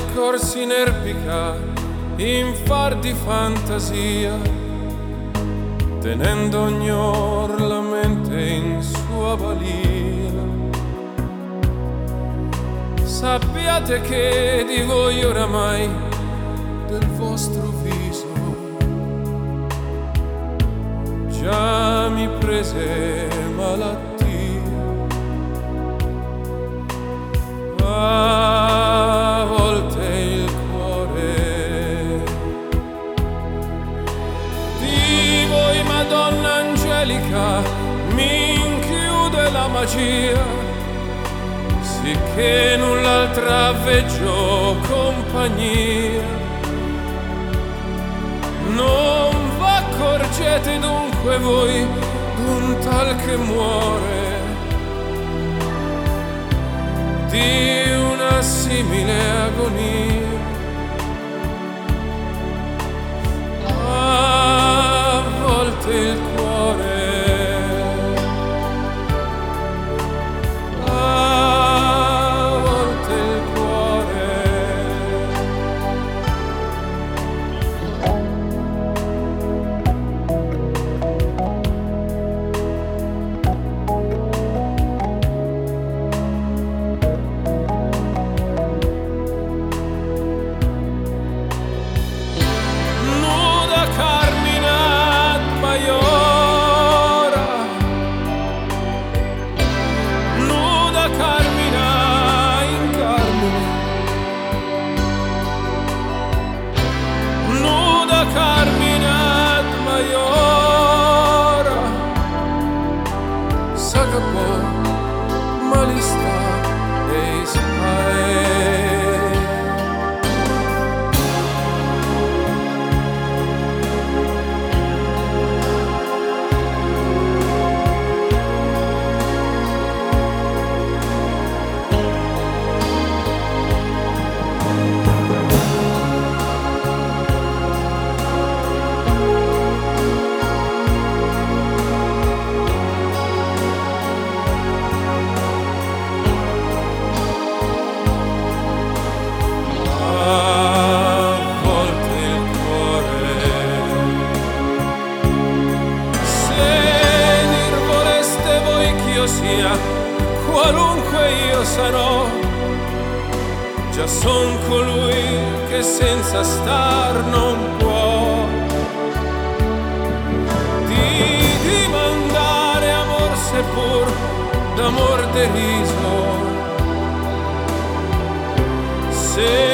discorsi inerpica in far di fantasia, tenendo ognor la mente in sua balia. Sappiate che di voi oramai, del vostro viso, già mi prese malattia. A volte il cuore di voi, Madonna Angelica, mi inchiude la magia, sicché null'altra veggio compagnia. Non v'accorgete dunque voi d'un tal che muore, di una simile agonia. A volte il cuore, a volte il cuore. Carmina Maiora, s'agapò malista e Ismael. Sia qualunque io sarò, già son colui che senza star non può. Di dimandare amor seppur d'amor deriso, se